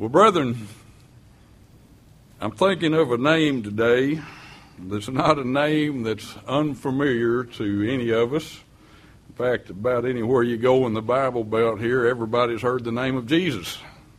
Well, brethren, I'm thinking of a name today that's not a name that's unfamiliar to any of us. In fact, about anywhere you go in the Bible Belt here, everybody's heard the name of Jesus.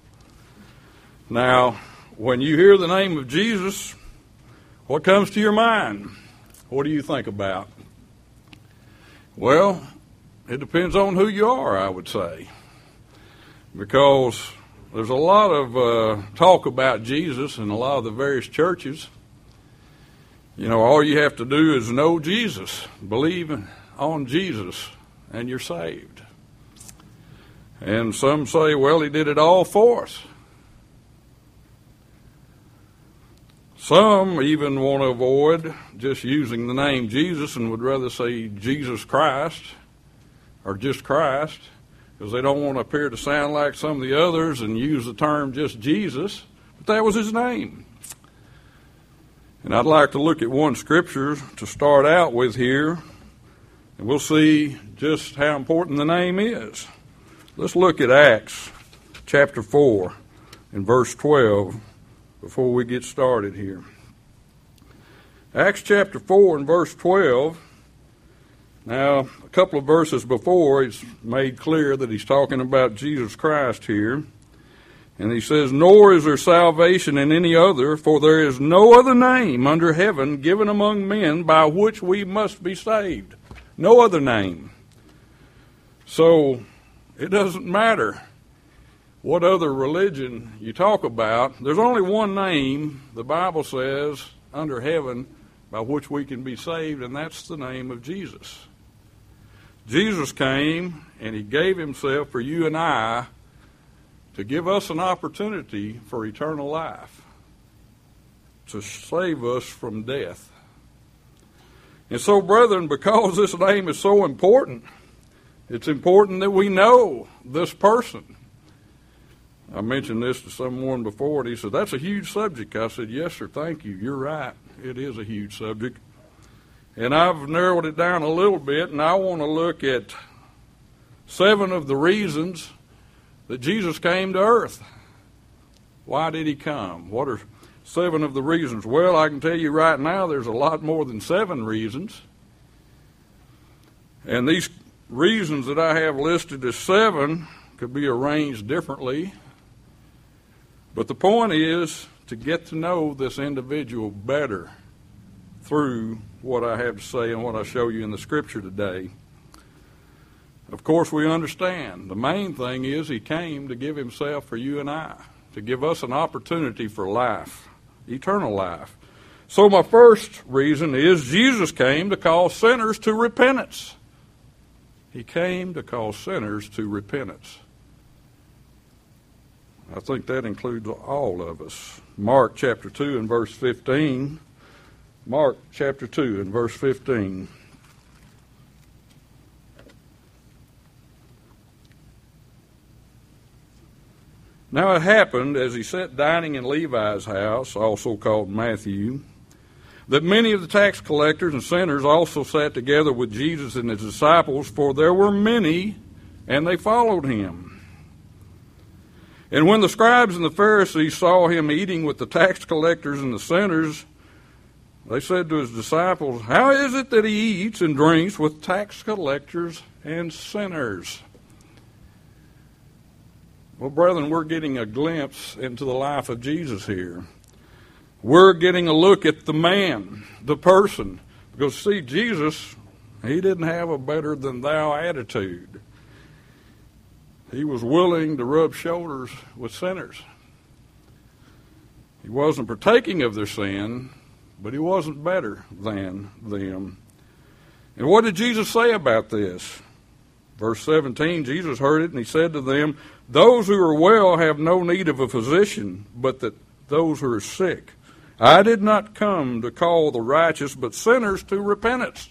Now, when you hear the name of Jesus, what comes to your mind? What do you think about? Well, it depends on who you are, I would say. Because there's a lot of talk about Jesus in a lot of the various churches. You know, all you have to do is know Jesus, believe on Jesus, and you're saved. And some say, well, he did it all for us. Some even want to avoid just using the name Jesus and would rather say Jesus Christ or just Christ, because they don't want to appear to sound like some of the others and use the term just Jesus, but that was his name. And I'd like to look at one scripture to start out with here, and we'll see just how important the name is. Let's look at Acts chapter 4 and verse 12 before we get started here. Acts chapter 4 and verse 12. Now, a couple of verses before, it's made clear that he's talking about Jesus Christ here. And he says, "Nor is there salvation in any other, for there is no other name under heaven given among men by which we must be saved." No other name. So, it doesn't matter what other religion you talk about. There's only one name, the Bible says, under heaven by which we can be saved, and that's the name of Jesus. Jesus came and he gave himself for you and I to give us an opportunity for eternal life, to save us from death. And so, brethren, because this name is so important, it's important that we know this person. I mentioned this to someone before, and he said, "That's a huge subject." I said, "Yes, sir, thank you. You're right. It is a huge subject." And I've narrowed it down a little bit, and I want to look at 7 of the reasons that Jesus came to earth. Why did he come? What are 7 of the reasons? Well, I can tell you right now there's a lot more than 7 reasons. And these reasons that I have listed as 7 could be arranged differently. But the point is to get to know this individual better through what I have to say and what I show you in the Scripture today. Of course, we understand the main thing is he came to give himself for you and I, to give us an opportunity for life, eternal life. So my first reason is Jesus came to call sinners to repentance. He came to call sinners to repentance. I think that includes all of us. Mark chapter 2 and verse 15. Mark chapter 2 and verse 15. Now it happened, as he sat dining in Levi's house, also called Matthew, that many of the tax collectors and sinners also sat together with Jesus and his disciples, for there were many, and they followed him. And when the scribes and the Pharisees saw him eating with the tax collectors and the sinners, they said to his disciples, "How is it that he eats and drinks with tax collectors and sinners?" Well, brethren, we're getting a glimpse into the life of Jesus here. We're getting a look at the man, the person. Because, see, Jesus, he didn't have a better-than-thou attitude. He was willing to rub shoulders with sinners. He wasn't partaking of their sin, but he wasn't better than them. And what did Jesus say about this? Verse 17, Jesus heard it, and he said to them, "Those who are well have no need of a physician, but that those who are sick. I did not come to call the righteous, but sinners to repentance."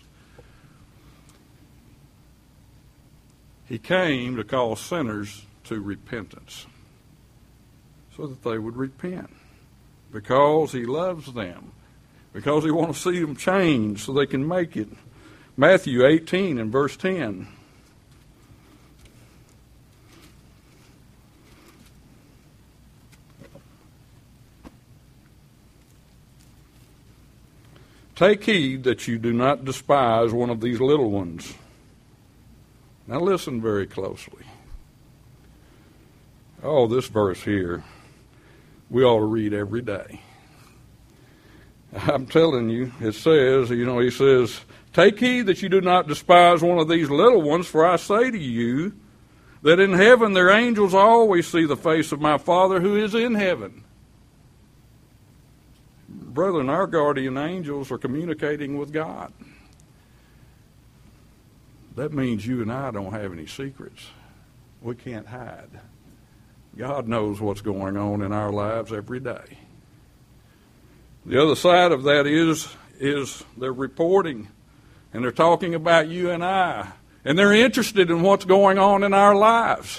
He came to call sinners to repentance, so that they would repent, because he loves them, because he wants to see them change so they can make it. Matthew 18 and verse 10. Take heed that you do not despise one of these little ones. Now listen very closely. Oh, this verse here, we ought to read every day. I'm telling you, it says, he says, take heed that you do not despise one of these little ones, for I say to you that in heaven their angels always see the face of my Father who is in heaven. Brethren, our guardian angels are communicating with God. That means you and I don't have any secrets. We can't hide. God knows what's going on in our lives every day. The other side of that is they're reporting, and they're talking about you and I, and they're interested in what's going on in our lives.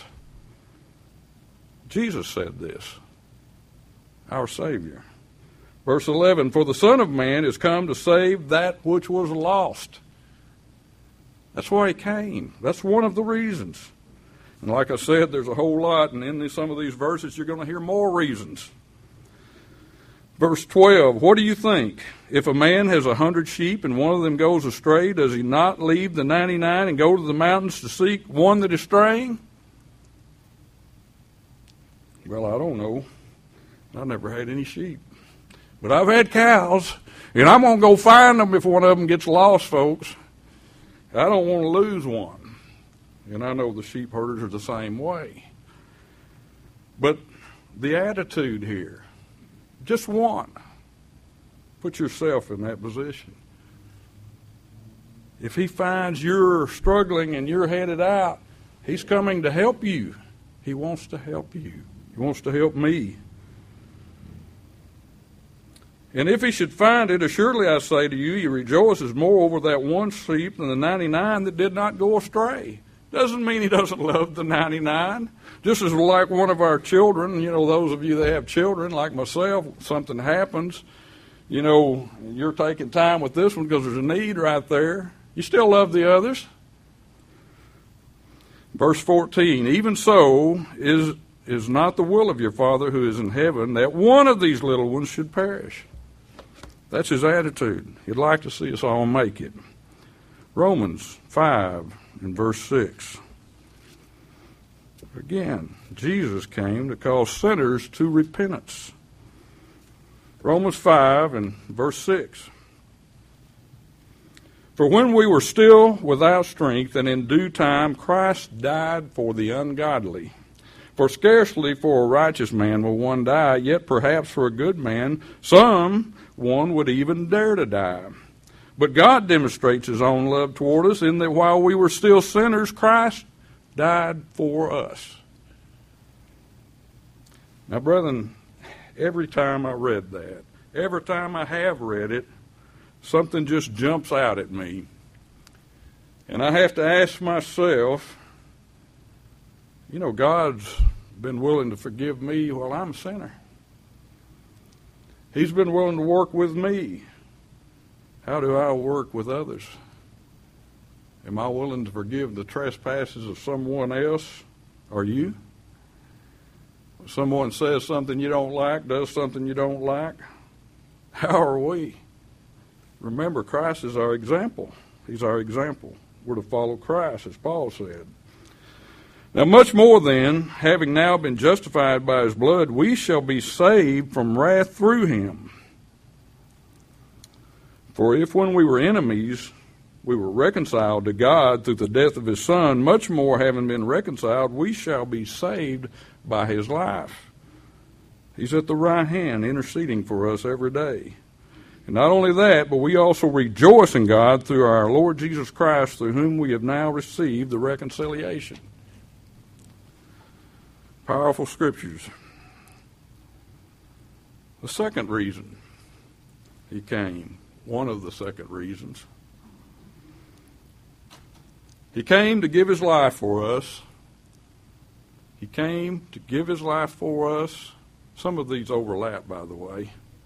Jesus said this, our Savior. Verse 11, for the Son of Man is come to save that which was lost. That's why he came. That's one of the reasons. And like I said, there's a whole lot, and in some of these verses you're going to hear more reasons. Verse 12, what do you think? If a man has 100 sheep and one of them goes astray, does he not leave the 99 and go to the mountains to seek one that is straying? Well, I don't know. I never had any sheep. But I've had cows, and I'm going to go find them if one of them gets lost, folks. I don't want to lose one. And I know the sheep herders are the same way. But the attitude here, just one. Put yourself in that position. If he finds you're struggling and you're headed out, he's coming to help you. He wants to help you. He wants to help me. And if he should find it, assuredly I say to you, he rejoices more over that one sheep than the 99 that did not go astray. Doesn't mean he doesn't love the 99. Just as like one of our children, those of you that have children like myself, something happens, you're taking time with this one because there's a need right there. You still love the others. Verse 14, even so is not the will of your Father who is in heaven that one of these little ones should perish. That's his attitude. He'd like to see us all make it. Romans 5 and verse 6. Again, Jesus came to call sinners to repentance. Romans 5 and verse 6. For when we were still without strength, and in due time Christ died for the ungodly. For scarcely for a righteous man will one die, yet perhaps for a good man one would even dare to die. But God demonstrates his own love toward us in that while we were still sinners, Christ died for us. Now, brethren, every time I read that, every time I have read it, something just jumps out at me. And I have to ask myself, God's been willing to forgive me while I'm a sinner. He's been willing to work with me. How do I work with others? Am I willing to forgive the trespasses of someone else? Are you? If someone says something you don't like, does something you don't like, how are we? Remember, Christ is our example. He's our example. We're to follow Christ, as Paul said. Now, much more then, having now been justified by his blood, we shall be saved from wrath through him. For if when we were enemies, we were reconciled to God through the death of his Son, much more having been reconciled, we shall be saved by his life. He's at the right hand interceding for us every day. And not only that, but we also rejoice in God through our Lord Jesus Christ, through whom we have now received the reconciliation. Powerful scriptures. The second reason he came, one of the second reasons, he came to give his life for us. He came to give his life for us. Some of these overlap, by the way.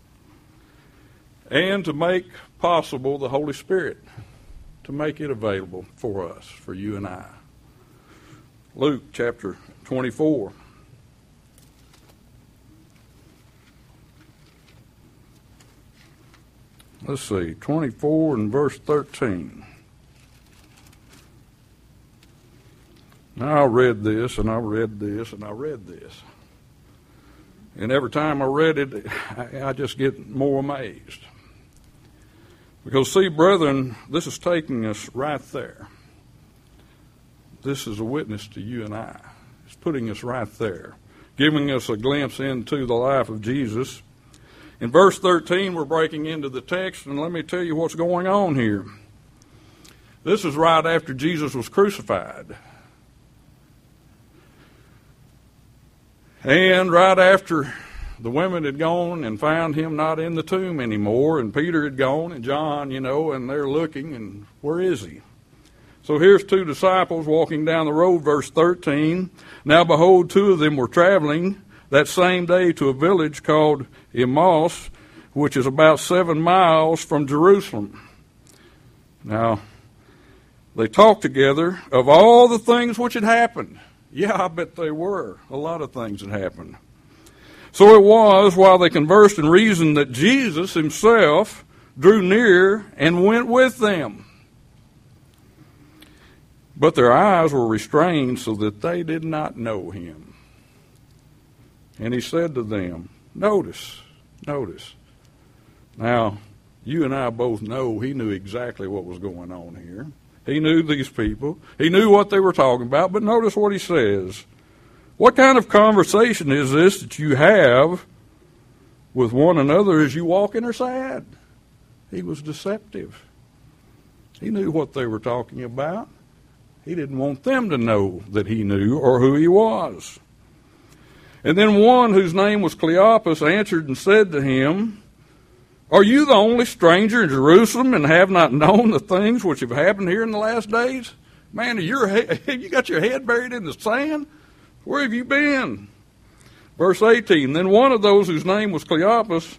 And to make possible the Holy Spirit, to make it available for us, for you and I. Luke chapter 24. let's see, 24 and verse 13. Now I read this, and I read this, and I read this. And every time I read it, I just get more amazed. Because, see, brethren, this is taking us right there. This is a witness to you and I. It's putting us right there, giving us a glimpse into the life of Jesus. In verse 13, we're breaking into the text, and let me tell you what's going on here. This is right after Jesus was crucified. And right after the women had gone and found him not in the tomb anymore, and Peter had gone, and John, and they're looking, and where is he? So here's two disciples walking down the road, verse 13. Now behold, two of them were traveling that same day to a village called Emmaus, which is about 7 miles from Jerusalem. Now, they talked together of all the things which had happened. Yeah, I bet they were. A lot of things had happened. So it was, while they conversed and reasoned, that Jesus himself drew near and went with them. But their eyes were restrained so that they did not know him. And he said to them, notice. Now, you and I both know he knew exactly what was going on here. He knew these people. He knew what they were talking about. But notice what he says. What kind of conversation is this that you have with one another as you walk interside? He was deceptive. He knew what they were talking about. He didn't want them to know that he knew or who he was. And then one whose name was Cleopas answered and said to him, are you the only stranger in Jerusalem and have not known the things which have happened here in the last days? Man, you got your head buried in the sand? Where have you been? Verse 18, then one of those whose name was Cleopas,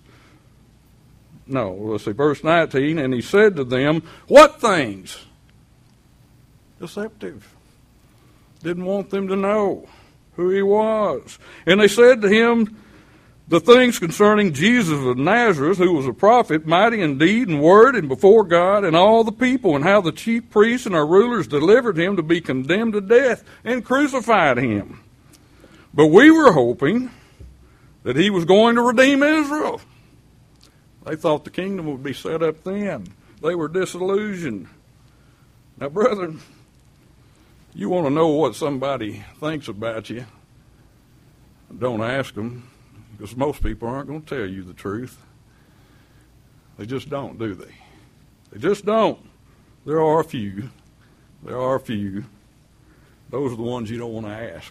verse 19, and he said to them, what things? Deceptive. Didn't want them to know who he was. And they said to him, the things concerning Jesus of Nazareth, who was a prophet, mighty in deed and word and before God and all the people, and how the chief priests and our rulers delivered him to be condemned to death and crucified him. But we were hoping that he was going to redeem Israel. They thought the kingdom would be set up then. They were disillusioned. Now, brethren, you want to know what somebody thinks about you, don't ask them. Because most people aren't going to tell you the truth. They just don't, do they? They just don't. There are a few. Those are the ones you don't want to ask.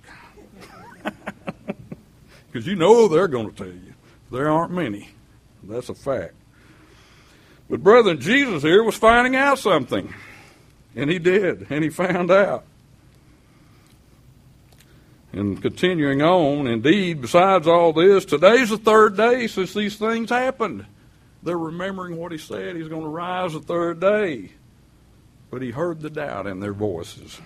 Because you know they're going to tell you. There aren't many. That's a fact. But brethren, Jesus here was finding out something. And he did. And he found out. And continuing on, indeed, besides all this, today's the third day since these things happened. They're remembering what he said. He's going to rise the third day. But he heard the doubt in their voices.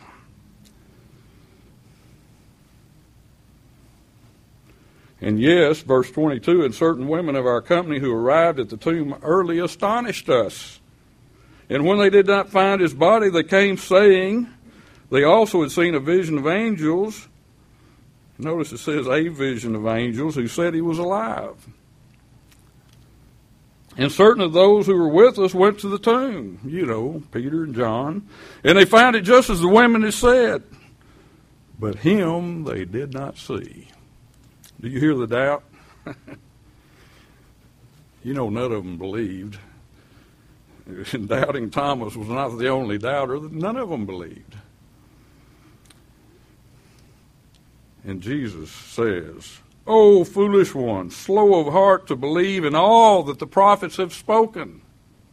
And yes, verse 22, and certain women of our company who arrived at the tomb early astonished us. And when they did not find his body, they came saying, they also had seen a vision of angels. Notice it says a vision of angels who said he was alive. And certain of those who were with us went to the tomb, Peter and John, and they found it just as the women had said. But him they did not see. Do you hear the doubt? None of them believed. And doubting Thomas was not the only doubter. None of them believed. And Jesus says, O foolish one, slow of heart to believe in all that the prophets have spoken.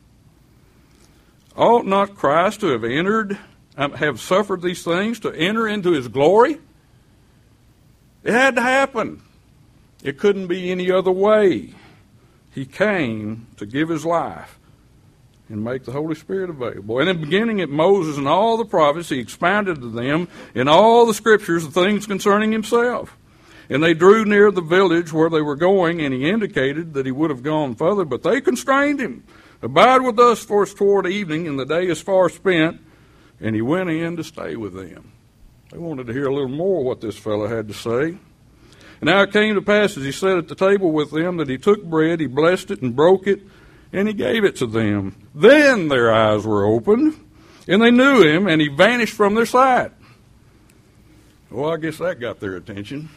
Ought not Christ to have suffered these things to enter into his glory? It had to happen. It couldn't be any other way. He came to give his life and make the Holy Spirit available. And in beginning at Moses and all the prophets, he expounded to them in all the scriptures the things concerning himself. And they drew near the village where they were going, and he indicated that he would have gone further, but they constrained him, Abide with us, for it's toward evening, and the day is far spent. And he went in to stay with them. They wanted to hear a little more what this fellow had to say. And now it came to pass, as he sat at the table with them, that he took bread, he blessed it and broke it, and he gave it to them. Then their eyes were opened, and they knew him, and he vanished from their sight. Well, I guess that got their attention.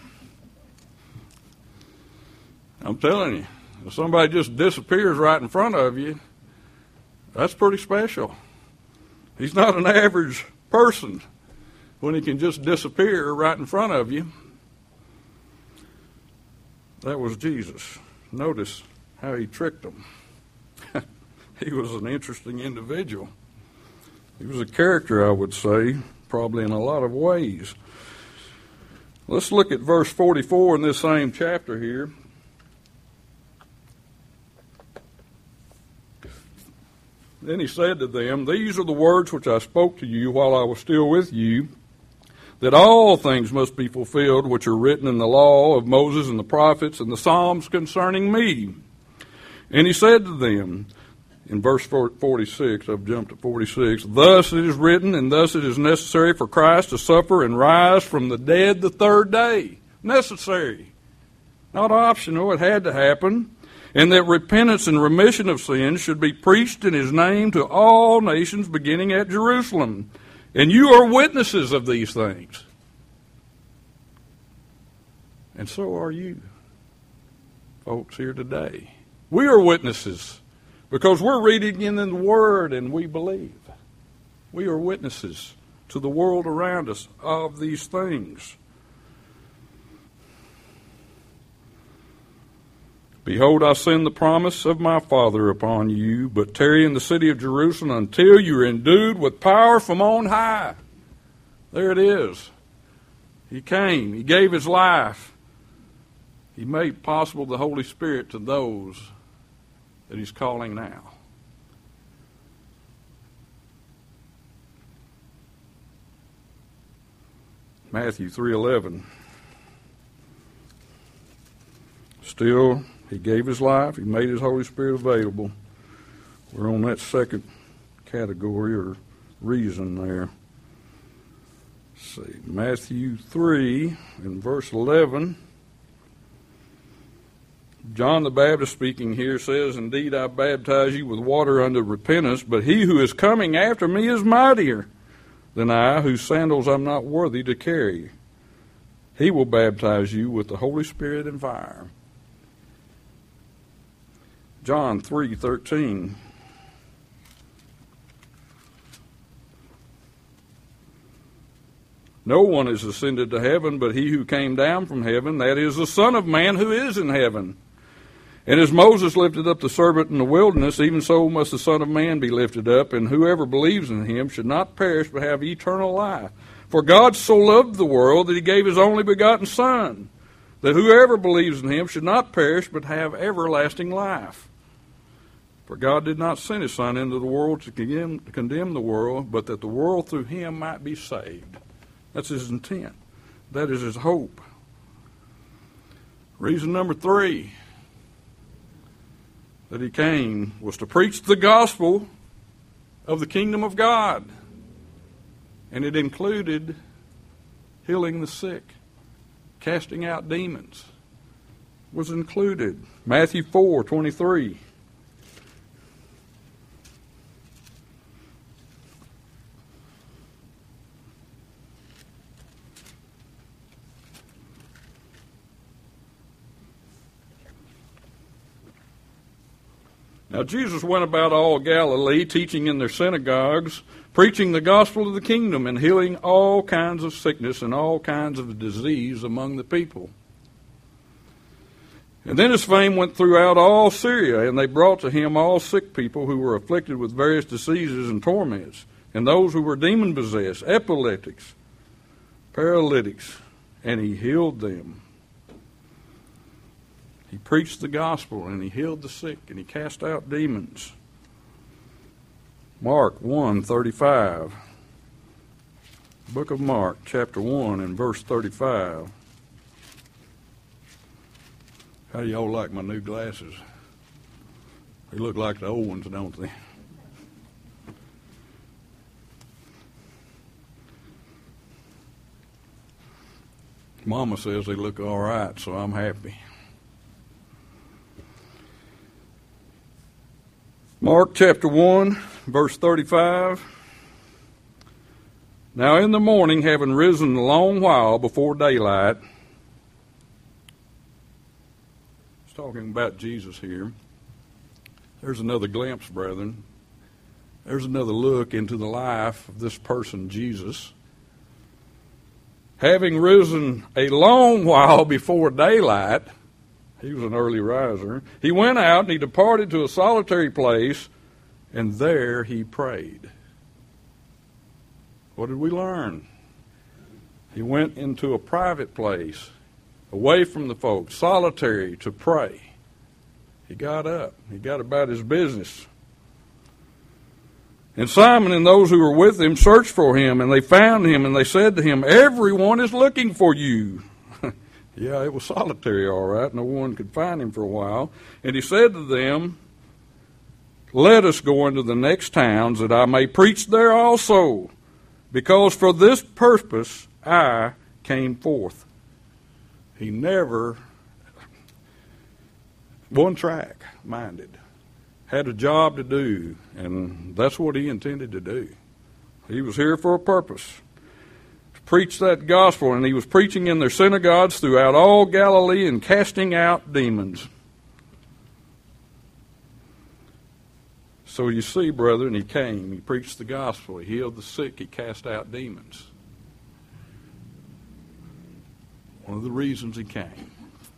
I'm telling you, if somebody just disappears right in front of you, that's pretty special. He's not an average person when he can just disappear right in front of you. That was Jesus. Notice how he tricked them. He was an interesting individual. He was a character, I would say, probably in a lot of ways. Let's look at verse 44 in this same chapter here. Then he said to them, These are the words which I spoke to you while I was still with you, that all things must be fulfilled which are written in the law of Moses and the prophets and the Psalms concerning me. And he said to them, in verse 46, I've jumped to 46, Thus it is written, and thus it is necessary for Christ to suffer and rise from the dead the third day. Necessary. Not optional, it had to happen. And that repentance and remission of sins should be preached in his name to all nations, beginning at Jerusalem. And you are witnesses of these things. And so are you, folks, here today. We are witnesses because we're reading in the Word and we believe. We are witnesses to the world around us of these things. Behold, I send the promise of my Father upon you, but tarry in the city of Jerusalem until you are endued with power from on high. There it is. He came. He gave his life. He made possible the Holy Spirit to those that he's calling now. Matthew 3:11. Still, he gave his life. He made his Holy Spirit available. We're on that second category or reason there. Let's see. Matthew 3 in verse 11. John the Baptist speaking here says, Indeed, I baptize you with water unto repentance, but he who is coming after me is mightier than I, whose sandals I'm not worthy to carry. He will baptize you with the Holy Spirit and fire. John 3:13. No one is ascended to heaven but he who came down from heaven, that is the Son of Man who is in heaven. And as Moses lifted up the serpent in the wilderness, even so must the Son of Man be lifted up, and whoever believes in him should not perish but have eternal life. For God so loved the world that he gave his only begotten Son, that whoever believes in him should not perish but have everlasting life. For God did not send his Son into the world to condemn the world, but that the world through him might be saved. That's his intent. That is his hope. Reason number 3 that he came was to preach the gospel of the kingdom of God. And it included healing the sick, casting out demons was included. Matthew 4:23. Now Jesus went about all Galilee, teaching in their synagogues, preaching the gospel of the kingdom, and healing all kinds of sickness and all kinds of disease among the people. And then his fame went throughout all Syria, and they brought to him all sick people who were afflicted with various diseases and torments, and those who were demon-possessed, epileptics, paralytics, and he healed them. He preached the gospel, and he healed the sick, and he cast out demons. Mark 1:35. Book of Mark, chapter 1, and verse 35. How do y'all like my new glasses? They look like the old ones, don't they? Mama says they look all right, so I'm happy. Mark chapter 1, verse 35. Now in the morning, having risen a long while before daylight, it's talking about Jesus here. There's another glimpse, brethren. There's another look into the life of this person, Jesus. Having risen a long while before daylight, he was an early riser, he went out and he departed to a solitary place, and there he prayed. What did we learn? He went into a private place, away from the folks, solitary, to pray. He got up. He got about his business. And Simon and those who were with him searched for him, and they found him, and they said to him, "Everyone is looking for you." Yeah, it was solitary, all right. No one could find him for a while. And he said to them, "Let us go into the next towns, that I may preach there also, because for this purpose I came forth." He never, one track minded, had a job to do, and that's what he intended to do. He was here for a purpose, to preach that gospel, and he was preaching in their synagogues throughout all Galilee and casting out demons. So you see, brethren, he came, he preached the gospel, he healed the sick, he cast out demons. One of the reasons he came.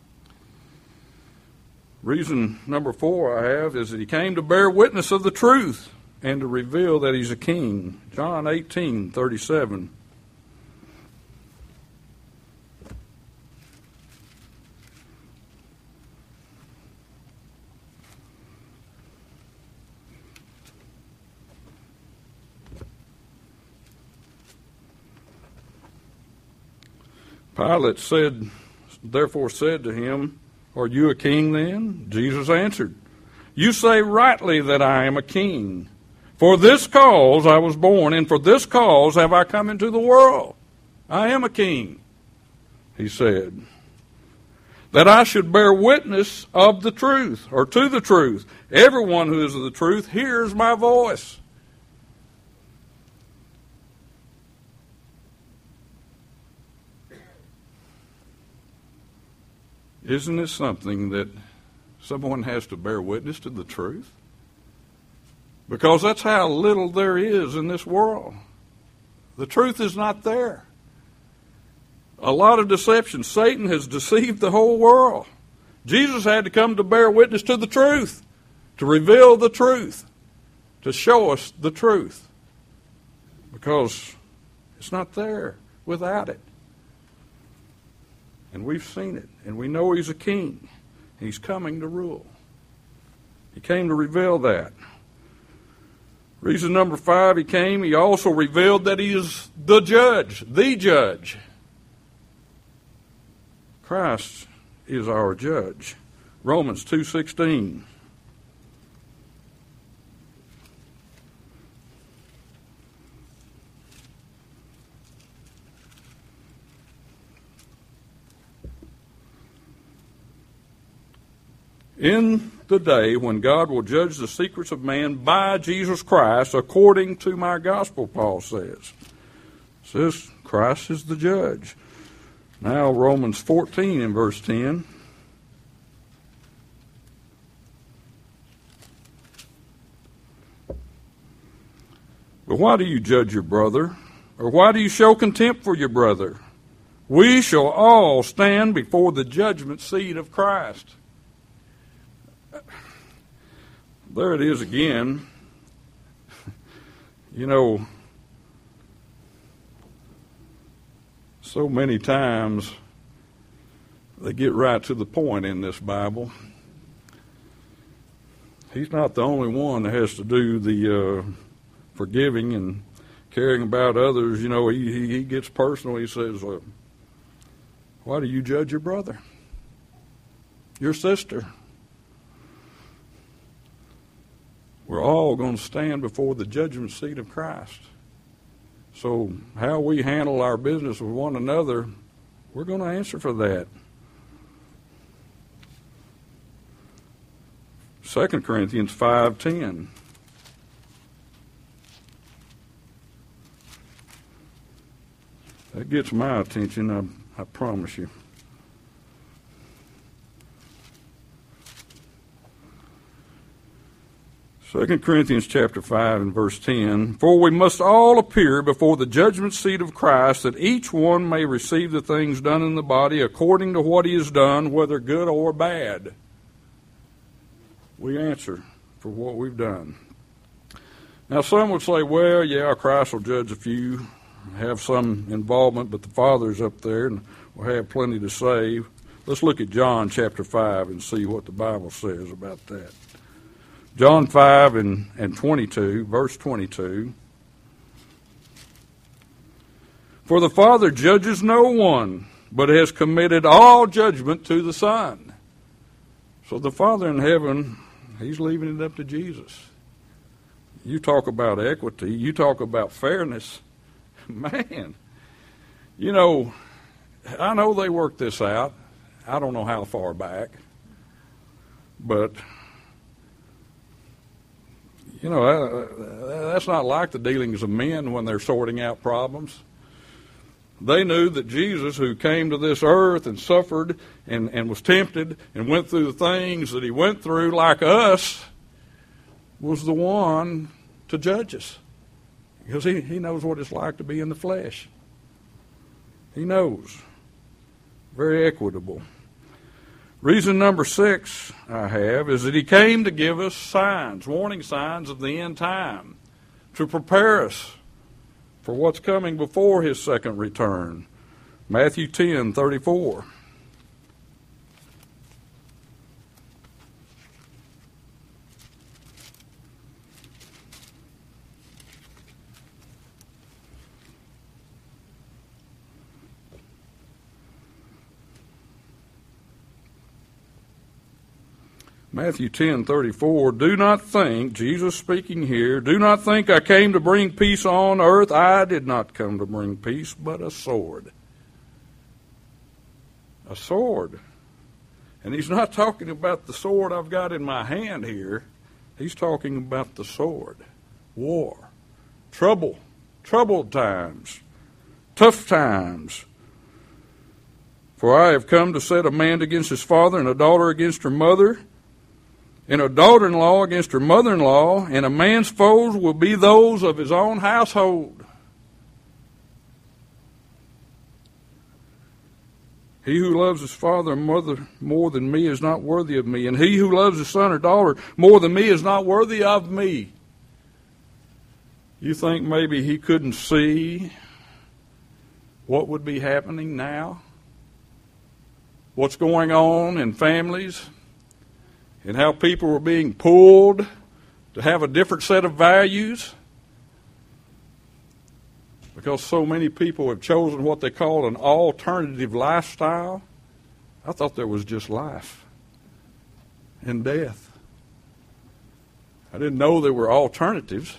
Reason number 4 I have is that he came to bear witness of the truth and to reveal that he's a king. John 18:37. Pilate therefore said to him, "Are you a king then?" Jesus answered, "You say rightly that I am a king. For this cause I was born, and for this cause have I come into the world. I am a king," he said, "that I should bear witness of the truth," or to the truth. Everyone who is of the truth hears my voice. Isn't it something that someone has to bear witness to the truth? Because that's how little there is in this world. The truth is not there. A lot of deception. Satan has deceived the whole world. Jesus had to come to bear witness to the truth, to reveal the truth, to show us the truth. Because it's not there without it. And we've seen it, and we know he's a king. He's coming to rule. He came to reveal that. Reason number 5, he also revealed that he is the judge. Christ is our judge. Romans 2:16. In the day when God will judge the secrets of man by Jesus Christ, according to my gospel, Paul says. It says Christ is the judge. Now Romans 14 in verse 10. But why do you judge your brother? Or why do you show contempt for your brother? We shall all stand before the judgment seat of Christ. There it is again. You know, so many times they get right to the point in this Bible. He's not the only one that has to do the forgiving and caring about others. You know, he gets personal. He says, "Why do you judge your brother, your sister?" We're all going to stand before the judgment seat of Christ. So how we handle our business with one another, we're going to answer for that. 2 Corinthians 5:10. That gets my attention, I promise you. Second Corinthians chapter 5 and verse 10, "For we must all appear before the judgment seat of Christ, that each one may receive the things done in the body according to what he has done, whether good or bad." We answer for what we've done. Now some would say, well, yeah, Christ will judge a few, have some involvement, but the Father's up there and will have plenty to say. Let's look at John chapter 5 and see what the Bible says about that. John 5 and 22, verse 22. "For the Father judges no one, but has committed all judgment to the Son." So the Father in heaven, he's leaving it up to Jesus. You talk about equity, you talk about fairness. Man, you know, I know they worked this out. I don't know how far back. But, you know, that's not like the dealings of men when they're sorting out problems. They knew that Jesus, who came to this earth and suffered and was tempted and went through the things that he went through like us, was the one to judge us. Because he knows what it's like to be in the flesh. He knows. Very equitable. Reason number 6 I have is that he came to give us signs, warning signs of the end time, to prepare us for what's coming before his second return. Matthew 10:34. Matthew 10:34, "Do not think," Jesus speaking here, "do not think I came to bring peace on earth. I did not come to bring peace, but a sword." A sword. And he's not talking about the sword I've got in my hand here. He's talking about the sword. War. Trouble. Troubled times. Tough times. "For I have come to set a man against his father, and a daughter against her mother, and a daughter-in-law against her mother-in-law, and a man's foes will be those of his own household. He who loves his father and mother more than me is not worthy of me, and he who loves his son or daughter more than me is not worthy of me." You think maybe he couldn't see what would be happening now? What's going on in families? And how people were being pulled to have a different set of values? Because so many people have chosen what they call an alternative lifestyle. I thought there was just life and death. I didn't know there were alternatives.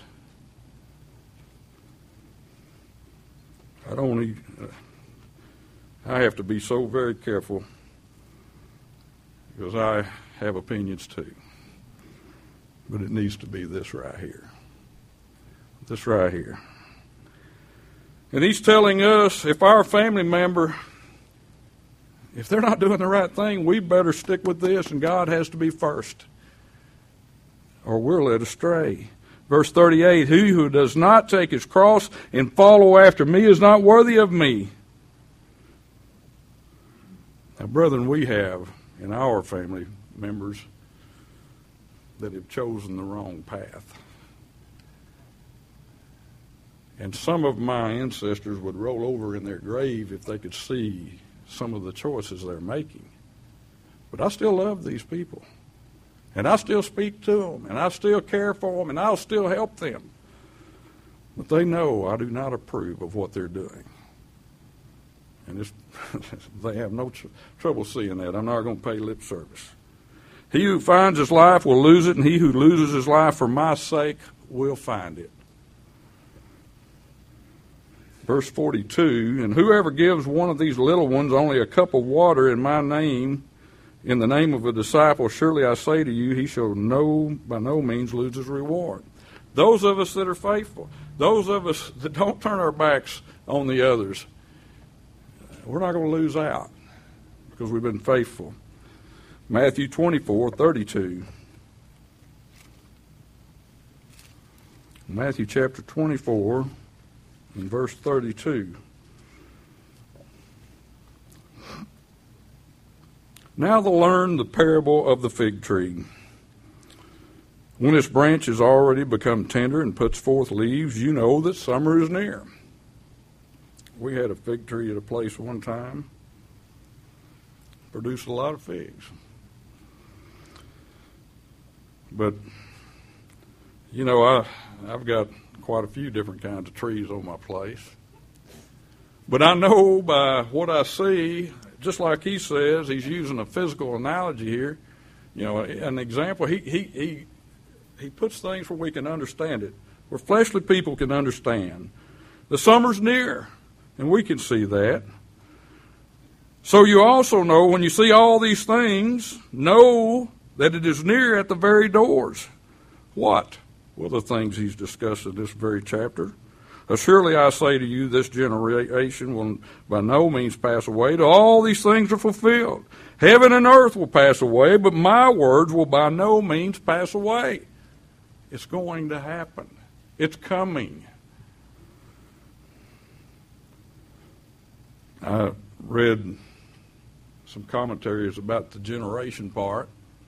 I have to be so very careful because I have opinions too. But it needs to be this right here. This right here. And he's telling us if our family member, if they're not doing the right thing, we better stick with this and God has to be first, or we're led astray. Verse 38, "He who does not take his cross and follow after me is not worthy of me." Now, brethren, we have in our family members that have chosen the wrong path. And some of my ancestors would roll over in their grave if they could see some of the choices they're making. But I still love these people. And I still speak to them. And I still care for them. And I'll still help them. But they know I do not approve of what they're doing. And they have no trouble seeing that. I'm not going to pay lip service. He who finds his life will lose it, and he who loses his life for my sake will find it. Verse 42, and whoever gives one of these little ones only a cup of water in my name, in the name of a disciple, surely I say to you, he shall by no means lose his reward. Those of us that are faithful, those of us that don't turn our backs on the others, we're not going to lose out because we've been faithful. Matthew 24:32. Matthew chapter 24 and verse 32. Now learn the parable of the fig tree. When its branch has already become tender and puts forth leaves, you know that summer is near. We had a fig tree at a place one time. Produced a lot of figs. But, you know, I've got quite a few different kinds of trees on my place. But I know by what I see, just like he says, he's using a physical analogy here. You know, an example, he puts things where we can understand it, where fleshly people can understand. The summer's near, and we can see that. So you also know, when you see all these things, know that it is near at the very doors. What? Well, the things he's discussed in this very chapter. Surely I say to you, this generation will by no means pass away till all these things are fulfilled. Heaven and earth will pass away, but my words will by no means pass away. It's going to happen. It's coming. I read some commentaries about the generation part.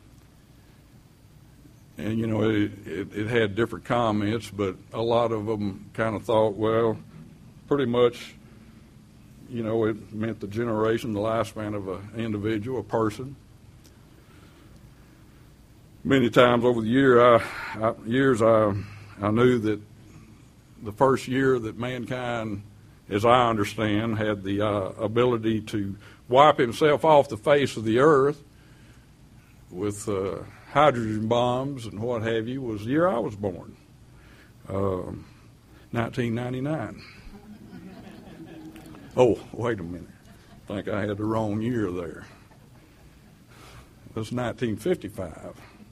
And, you know, it had different comments, but a lot of them kind of thought, well, pretty much, you know, it meant the generation, the lifespan of an individual, a person. Many times over the years, I knew that the first year that mankind, as I understand, had the ability to wipe himself off the face of the earth with hydrogen bombs and what have you, was the year I was born, 1999. Oh, wait a minute. I think I had the wrong year there. It was 1955.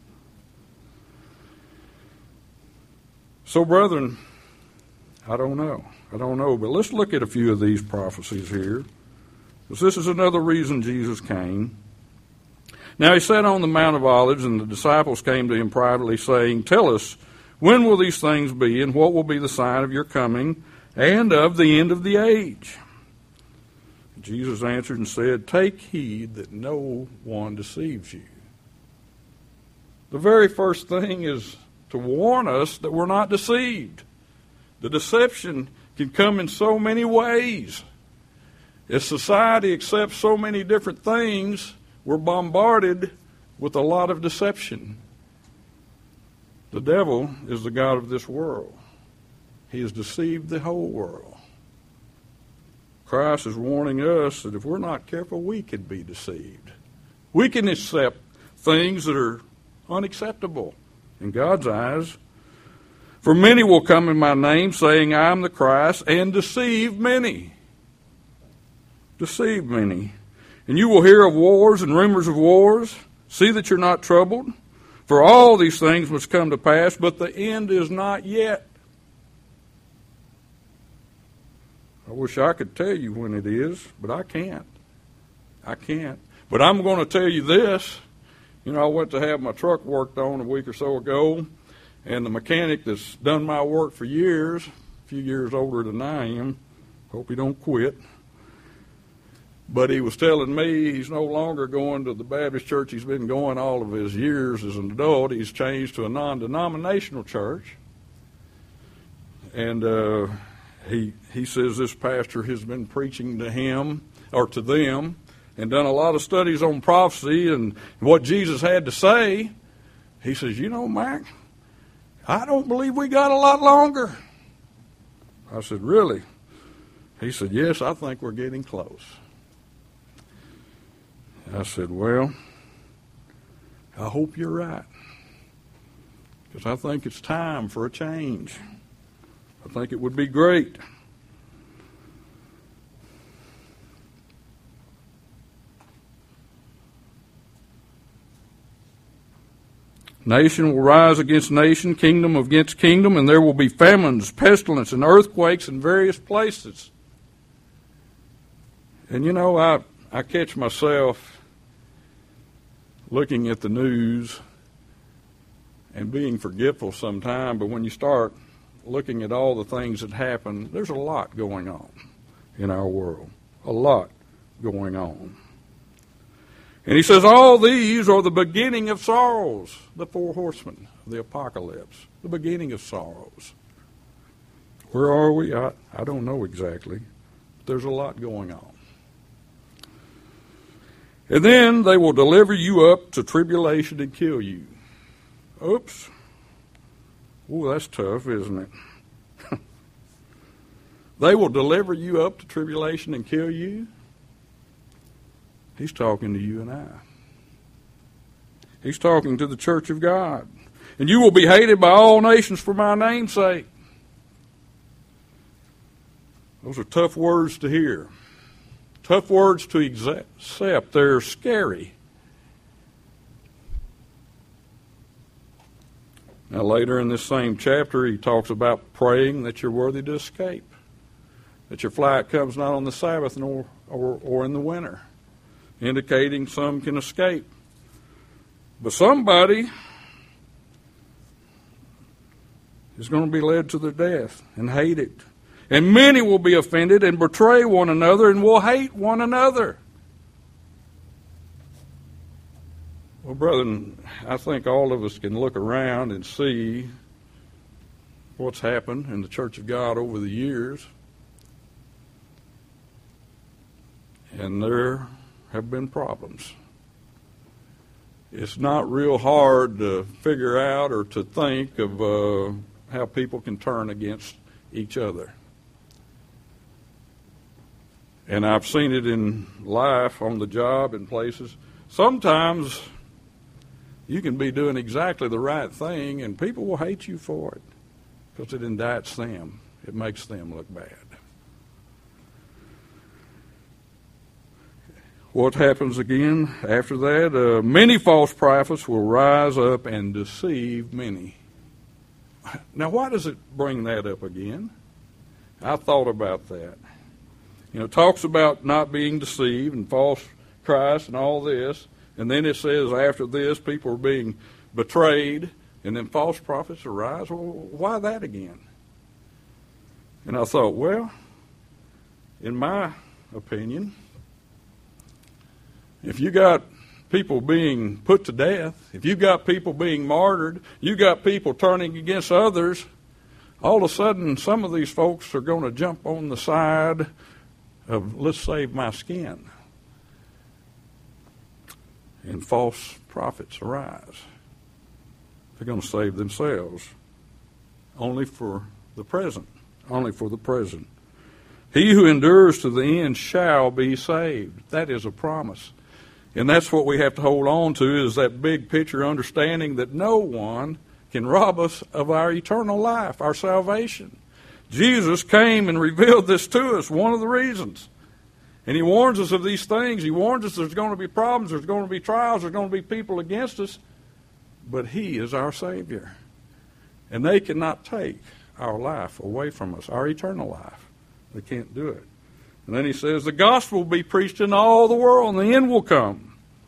So, brethren, I don't know, but let's look at a few of these prophecies here, because this is another reason Jesus came. Now he sat on the Mount of Olives, and the disciples came to him privately, saying, Tell us, when will these things be, and what will be the sign of your coming, and of the end of the age? Jesus answered and said, Take heed that no one deceives you. The very first thing is to warn us that we're not deceived. The deception can come in so many ways. As society accepts so many different things, we're bombarded with a lot of deception. The devil is the god of this world. He has deceived the whole world. Christ is warning us that if we're not careful, we could be deceived. We can accept things that are unacceptable in God's eyes. For many will come in my name, saying, I am the Christ, and deceive many. Deceive many. And you will hear of wars and rumors of wars. See that you're not troubled. For all these things must come to pass, but the end is not yet. I wish I could tell you when it is, but I can't. I can't. But I'm going to tell you this. You know, I went to have my truck worked on a week or so ago, and the mechanic that's done my work for years, a few years older than I am, hope he don't quit, but he was telling me he's no longer going to the Baptist church he's been going all of his years as an adult. He's changed to a non-denominational church. And he says this pastor has been preaching to him, or to them, and done a lot of studies on prophecy and what Jesus had to say. He says, you know, Mac, I don't believe we got a lot longer. I said, really? He said, yes, I think we're getting close. I said, well, I hope you're right, because I think it's time for a change. I think it would be great. Nation will rise against nation, kingdom against kingdom, and there will be famines, pestilence, and earthquakes in various places. And you know, I catch myself looking at the news and being forgetful sometimes, but when you start looking at all the things that happen, there's a lot going on in our world. A lot going on. And he says, all these are the beginning of sorrows, the four horsemen of the apocalypse, the beginning of sorrows. Where are we? I don't know exactly. There's a lot going on. And then they will deliver you up to tribulation and kill you. Oops. Oh, that's tough, isn't it? They will deliver you up to tribulation and kill you. He's talking to you and I. He's talking to the church of God. And you will be hated by all nations for my name's sake. Those are tough words to hear. Tough words to accept. They're scary. Now later in this same chapter, he talks about praying that you're worthy to escape. That your flight comes not on the Sabbath nor or in the winter, indicating some can escape. But somebody is going to be led to their death and hated. And many will be offended and betray one another and will hate one another. Well, brethren, I think all of us can look around and see what's happened in the Church of God over the years. And there have been problems. It's not real hard to figure out or to think of how people can turn against each other. And I've seen it in life, on the job, in places. Sometimes you can be doing exactly the right thing and people will hate you for it because it indicts them. It makes them look bad. What happens again after that? Many false prophets will rise up and deceive many. Now, why does it bring that up again? I thought about that. You know, it talks about not being deceived and false Christ and all this. And then it says after this, people are being betrayed. And then false prophets arise. Well, why that again? And I thought, well, in my opinion, if you got people being put to death, if you got people being martyred, you got people turning against others, all of a sudden some of these folks are going to jump on the side of let's save my skin. And false prophets arise. They're going to save themselves only for the present. Only for the present. He who endures to the end shall be saved. That is a promise. And that's what we have to hold on to, is that big picture understanding that no one can rob us of our eternal life, our salvation. Jesus came and revealed this to us, one of the reasons. And he warns us of these things. He warns us there's going to be problems, there's going to be trials, there's going to be people against us. But he is our Savior. And they cannot take our life away from us, our eternal life. They can't do it. And then he says, the gospel will be preached in all the world, and the end will come.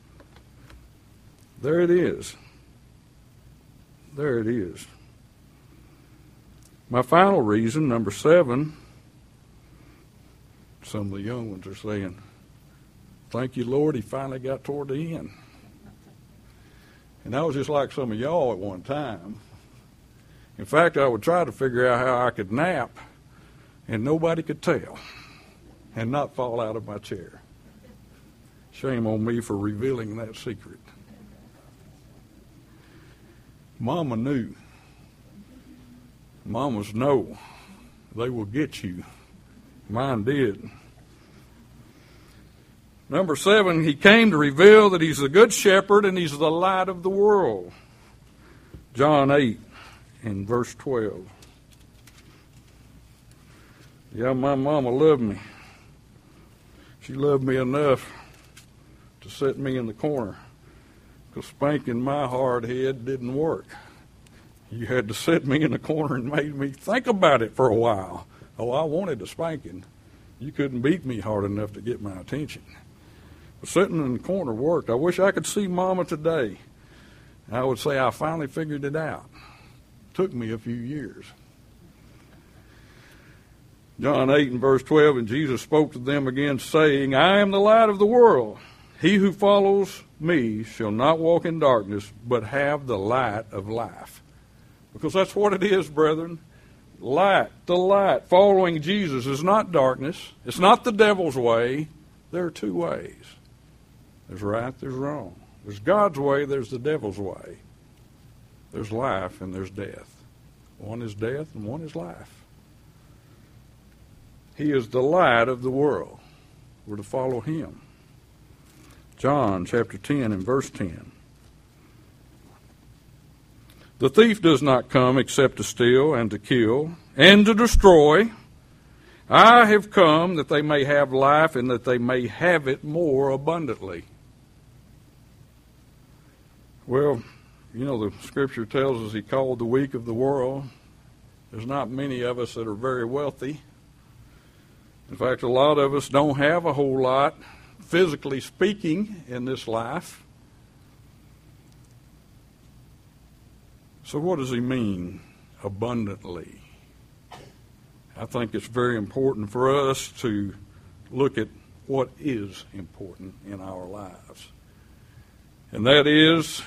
There it is. There it is. My final reason, number 7, some of the young ones are saying, thank you, Lord, he finally got toward the end. And I was just like some of y'all at one time. In fact, I would try to figure out how I could nap, and nobody could tell, and not fall out of my chair. Shame on me for revealing that secret. Mama knew. Mamas know. They will get you. Mine did. Number 7, he came to reveal that he's the good shepherd and he's the light of the world. John 8 and verse 12. Yeah, my mama loved me. She loved me enough to set me in the corner, because spanking my hard head didn't work. You had to set me in the corner and made me think about it for a while. Oh, I wanted a spanking. You couldn't beat me hard enough to get my attention. But sitting in the corner worked. I wish I could see Mama today. I would say I finally figured it out. Took me a few years. John 8 and verse 12, and Jesus spoke to them again, saying, I am the light of the world. He who follows me shall not walk in darkness, but have the light of life. Because that's what it is, brethren. Light, the light. Following Jesus is not darkness. It's not the devil's way. There are two ways. There's right, there's wrong. There's God's way, there's the devil's way. There's life and there's death. One is death and one is life. He is the light of the world. We're to follow him. John chapter 10 and verse 10. The thief does not come except to steal and to kill and to destroy. I have come that they may have life and that they may have it more abundantly. Well, you know, the scripture tells us he called the weak of the world. There's not many of us that are very wealthy. In fact, a lot of us don't have a whole lot, physically speaking, in this life. So what does he mean, abundantly? I think it's very important for us to look at what is important in our lives. And that is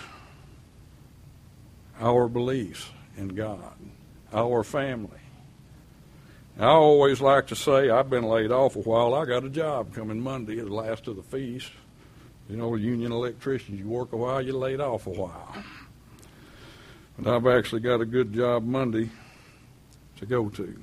our beliefs in God, our family. I always like to say, I've been laid off a while. I got a job coming Monday, the last of the feast. You know, union electricians, you work a while, you're laid off a while. But I've actually got a good job Monday to go to.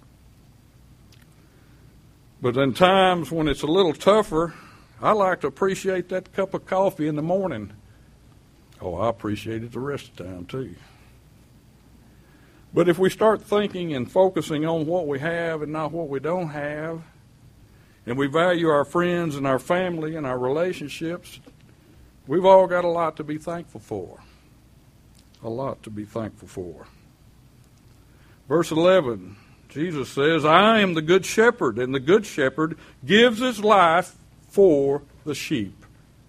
But in times when it's a little tougher, I like to appreciate that cup of coffee in the morning. Oh, I appreciate it the rest of the time too. But if we start thinking and focusing on what we have and not what we don't have, and we value our friends and our family and our relationships, we've all got a lot to be thankful for. A lot to be thankful for. Verse 11, Jesus says, I am the good shepherd, and the good shepherd gives his life for the sheep.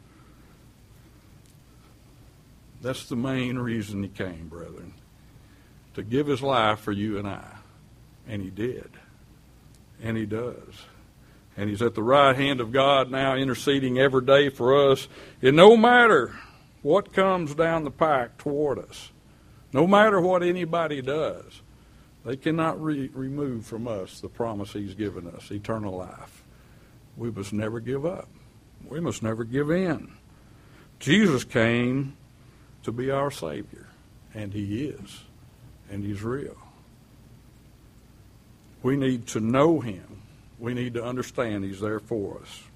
That's the main reason he came, brethren. To give his life for you and I. And he did. And he does. And he's at the right hand of God now, interceding every day for us. And no matter what comes down the pike toward us, no matter what anybody does, they cannot remove from us the promise he's given us, eternal life. We must never give up. We must never give in. Jesus came to be our Savior, and he is. And he's real. We need to know him. We need to understand he's there for us.